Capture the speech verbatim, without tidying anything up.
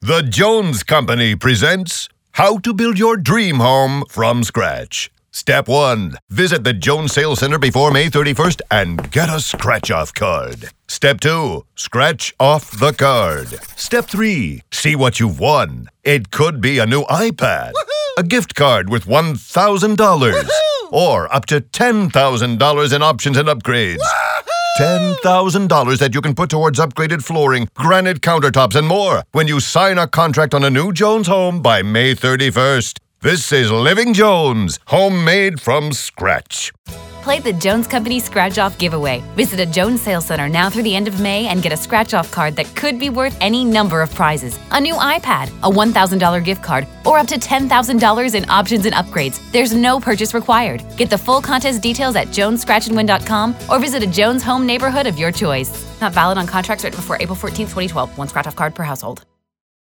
The Jones Company presents How to Build Your Dream Home from Scratch. Step one. Visit the Jones Sales Center before May thirty-first and get a scratch-off card. Step two. Scratch off the card. Step three. See what you've won. It could be a new iPad, Woohoo! a gift card with one thousand dollars, Woohoo! or up to ten thousand dollars in options and upgrades. ten thousand dollars that you can put towards upgraded flooring, granite countertops, and more when you sign a contract on a new Jones home by May thirty-first. This is Living Jones, homemade from scratch. Play the Jones Company Scratch-Off giveaway. Visit a Jones Sales Center now through the end of May and get a scratch-off card that could be worth any number of prizes. A new iPad, a one thousand dollars gift card, or up to ten thousand dollars in options and upgrades. There's no purchase required. Get the full contest details at jones scratch and win dot com or visit a Jones home neighborhood of your choice. Not valid on contracts written before April fourteenth, twenty twelve. One scratch-off card per household.